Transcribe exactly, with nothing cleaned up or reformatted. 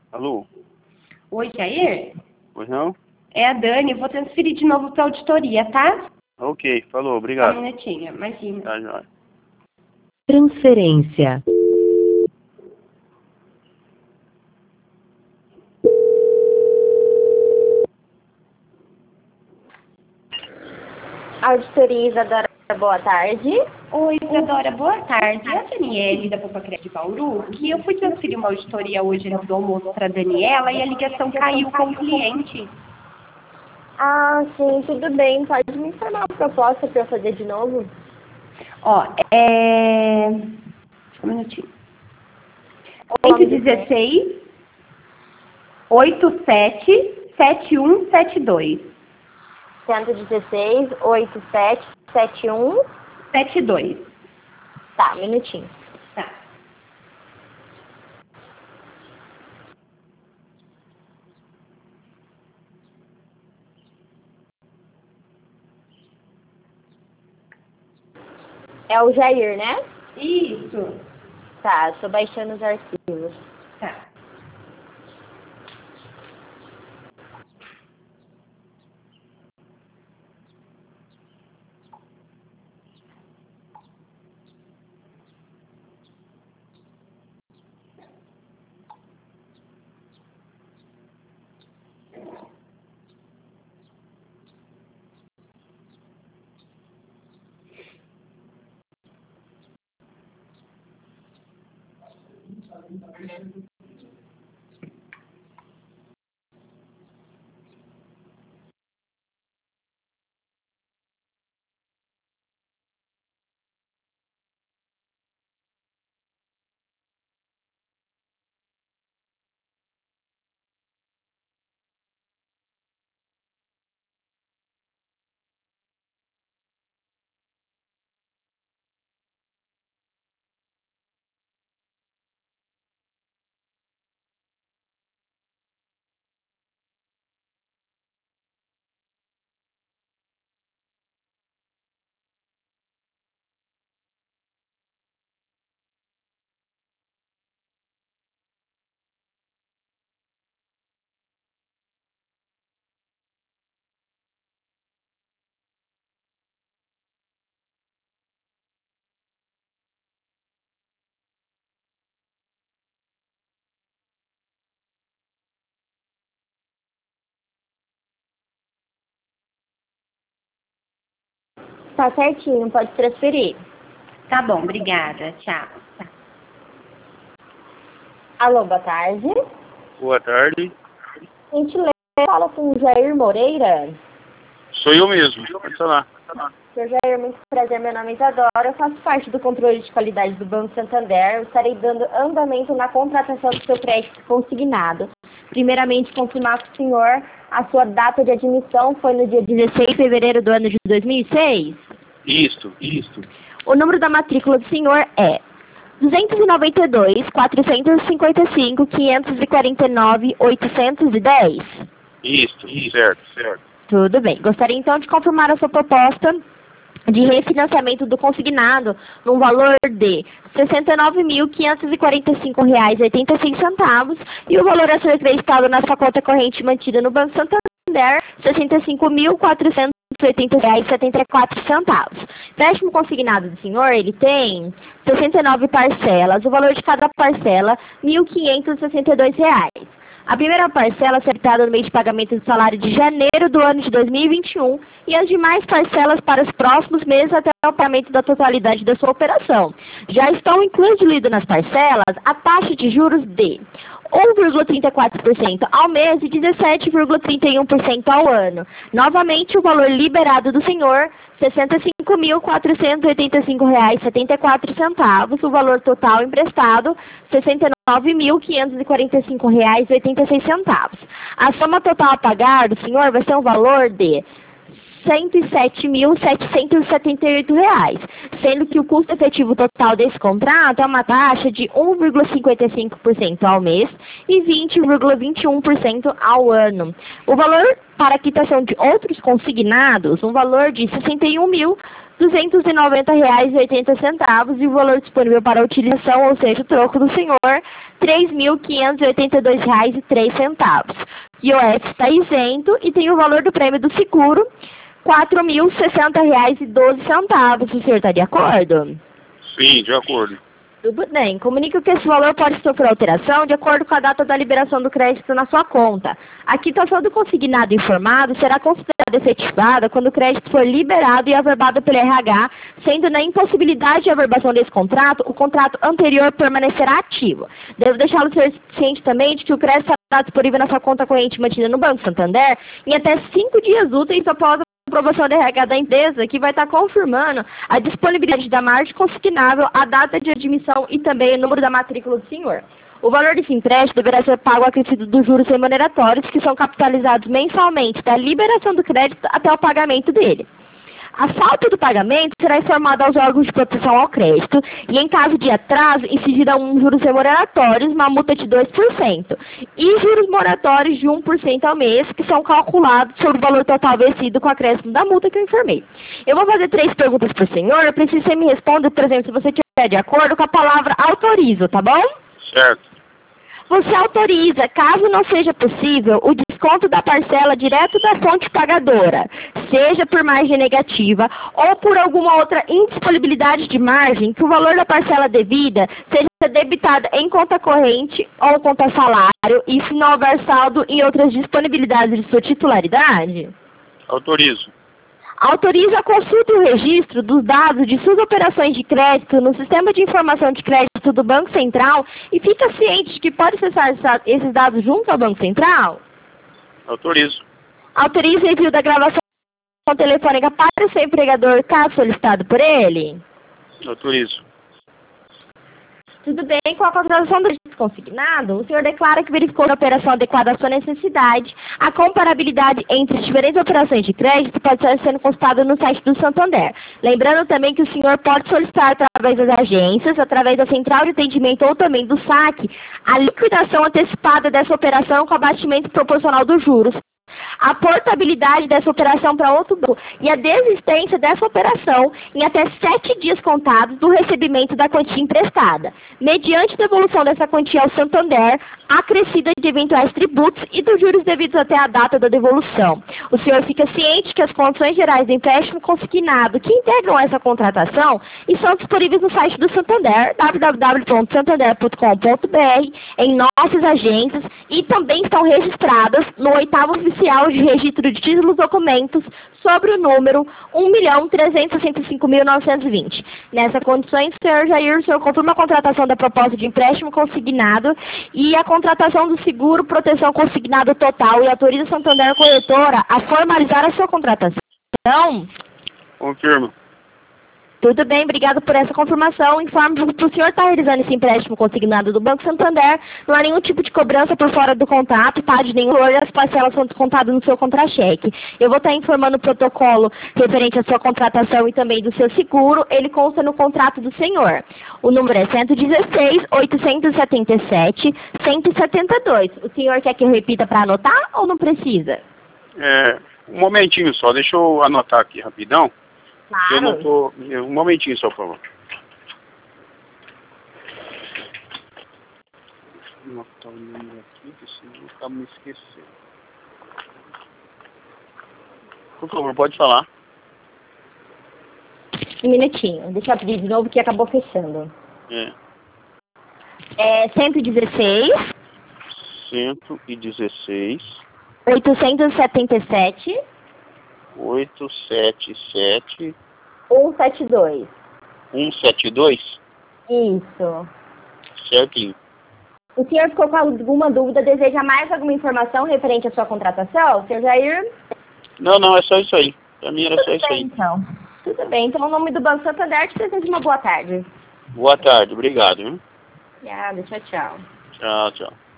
Alô? Oi, Jair? Pois não? É a Dani, eu vou transferir de novo para auditoria, tá? Ok, falou, Só obrigado. um minutinho, imagina. Tá, joia. Transferência. Auditoria Isadora, boa tarde. Oi, Isadora, boa tarde. É a Daniele da Popacred de Bauru, que eu fui transferir uma auditoria hoje antes do almoço para a Daniela e a ligação caiu com o cliente. Ah, sim, tudo bem. Pode me informar a proposta para eu fazer de novo? Ó, é... Só um minutinho. oito um seis, oito sete, sete um sete dois. cento e dezesseis, oitenta e sete, setenta e um. sete dois. Tá, um minutinho. Tá. É o Jair, né? Isso. Tá, tô baixando os arquivos. Tá. Tá certinho, pode transferir. Tá bom, obrigada. Tchau. Tá. Alô, boa tarde. Boa tarde. Gentileza, fala com o Jair Moreira. Sou eu mesmo. Pode falar. Senhor Jair, muito prazer, meu nome é Isadora, eu faço parte do controle de qualidade do Banco Santander, eu estarei dando andamento na contratação do seu crédito consignado. Primeiramente, confirmar com o senhor, a sua data de admissão foi no dia dezesseis de fevereiro do ano de dois mil e seis? Isto, isto. O número da matrícula do senhor é duzentos e noventa e dois, quatrocentos e cinquenta e cinco, quinhentos e quarenta e nove, oitocentos e dez. Isto, certo, certo. Tudo bem. Gostaria então de confirmar a sua proposta de refinanciamento do consignado num valor de sessenta e nove mil, quinhentos e quarenta e cinco reais e oitenta e seis centavos e o valor a ser acreditado na sua conta corrente mantida no Banco Santander, sessenta e cinco mil, quatrocentos e oitenta reais e setenta e quatro centavos. Empréstimo consignado do senhor, ele tem sessenta e nove parcelas, o valor de cada parcela, mil quinhentos e sessenta e dois reais. A primeira parcela acertada no mês de pagamento do salário de janeiro do ano de dois mil e vinte e um e as demais parcelas para os próximos meses até o pagamento da totalidade da sua operação. Já estão incluídas nas parcelas a taxa de juros de um vírgula trinta e quatro por cento ao mês e dezessete vírgula trinta e um por cento ao ano. Novamente, o valor liberado do senhor, sessenta e cinco mil, quatrocentos e oitenta e cinco reais e setenta e quatro centavos. O valor total emprestado, sessenta e nove mil, quinhentos e quarenta e cinco reais e oitenta e seis centavos. A soma total a pagar do senhor vai ser um valor de cento e sete mil, setecentos e setenta e oito reais, sendo que o custo efetivo total desse contrato é uma taxa de um vírgula cinquenta e cinco por cento ao mês e vinte vírgula vinte e um por cento ao ano. O valor para a quitação de outros consignados, um valor de sessenta e um mil, duzentos e noventa reais e oitenta centavos, e o valor disponível para utilização, ou seja, o troco do senhor, três mil quinhentos e oitenta e dois reais e três centavos. I O F está isento e tem o valor do prêmio do seguro, quatro mil e sessenta reais e doze centavos. O senhor está de acordo? Sim, de acordo. Tudo bem. Comunico que esse valor pode sofrer alteração de acordo com a data da liberação do crédito na sua conta. A quitação do consignado informado será considerada efetivada quando o crédito for liberado e averbado pelo R H, sendo na impossibilidade de averbação desse contrato, o contrato anterior permanecerá ativo. Devo deixá-lo ser ciente também de que o crédito estará disponível na sua conta corrente mantida no Banco Santander em até cinco dias úteis após a aprovação do R H da empresa, que vai estar confirmando a disponibilidade da margem consignável, a data de admissão e também o número da matrícula do senhor. O valor desse empréstimo deverá ser pago acrescido dos juros remuneratórios, que são capitalizados mensalmente da liberação do crédito até o pagamento dele. A falta do pagamento será informada aos órgãos de proteção ao crédito e, em caso de atraso, incidirão juros remuneratórios, uma multa de dois por cento, e juros moratórios de um por cento ao mês, que são calculados sobre o valor total vencido com o acréscimo da multa que eu informei. Eu vou fazer três perguntas para o senhor, eu preciso que você me responda, por exemplo, se você estiver de acordo com a palavra autorizo, tá bom? Certo. Você autoriza, caso não seja possível, o desconto da parcela direto da fonte pagadora, seja por margem negativa ou por alguma outra indisponibilidade de margem, que o valor da parcela devida seja debitada em conta corrente ou conta salário, e se não houver saldo em outras disponibilidades de sua titularidade? Autorizo. Autoriza a consulta e o registro dos dados de suas operações de crédito no Sistema de Informação de Crédito do Banco Central e fica ciente de que pode acessar esses dados junto ao Banco Central? Autorizo. Autoriza o envio da gravação telefônica para o seu empregador, caso solicitado por ele? Autorizo. Tudo bem, com a contratação do registro consignado, o senhor declara que verificou a operação adequada à sua necessidade. A comparabilidade entre as diferentes operações de crédito pode estar sendo consultada no site do Santander. Lembrando também que o senhor pode solicitar através das agências, através da central de atendimento ou também do saque, a liquidação antecipada dessa operação com abatimento proporcional dos juros, a portabilidade dessa operação para outro banco e a desistência dessa operação em até sete dias contados do recebimento da quantia emprestada, mediante devolução dessa quantia ao Santander, acrescida de eventuais tributos e dos juros devidos até a data da devolução. O senhor fica ciente que as condições gerais do empréstimo consignado que integram essa contratação estão disponíveis no site do Santander, w w w ponto santander ponto com ponto b r, em nossas agências, e também estão registradas no oitavo oficial de registro de títulos e documentos sobre o número um milhão trezentos e sessenta e cinco mil novecentos e vinte. Nessas condições, senhor Jair, o senhor confirma a contratação da proposta de empréstimo consignado e a contratação do seguro proteção consignado total, e autoriza a Santander Corretora a formalizar a sua contratação? Confirmo. Tudo bem, obrigado por essa confirmação. Informo que o senhor está realizando esse empréstimo consignado do Banco Santander, não há nenhum tipo de cobrança por fora do contrato, tá? De nenhum valor, e as parcelas são descontadas no seu contra-cheque. Eu vou estar informando o protocolo referente à sua contratação e também do seu seguro, ele consta no contrato do senhor. O número é cento e dezesseis, oitocentos e setenta e sete, cento e setenta e dois. O senhor quer que eu repita para anotar ou não precisa? É, um momentinho só, deixa eu anotar aqui rapidão. Claro. Eu não tô... Um momentinho só, por favor. Vou anotar o número aqui, que senão eu acabo me esquecendo. Por favor, pode falar. Um minutinho, deixa eu pedir de novo que acabou fechando. É. É cento e dezesseis. cento e dezesseis. oitocentos e setenta e sete. oito sete sete. cento e setenta e dois. cento e setenta e dois? Isso. Certinho. O senhor ficou com alguma dúvida? Deseja mais alguma informação referente à sua contratação, senhor Jair? Não, não, é só isso aí. Pra mim era Tudo só isso bem, aí. então. Tudo bem, então, o nome do Banco Santander, te desejo uma boa tarde. Boa tarde, obrigado. Viu? Obrigada, tchau, tchau. Tchau, tchau.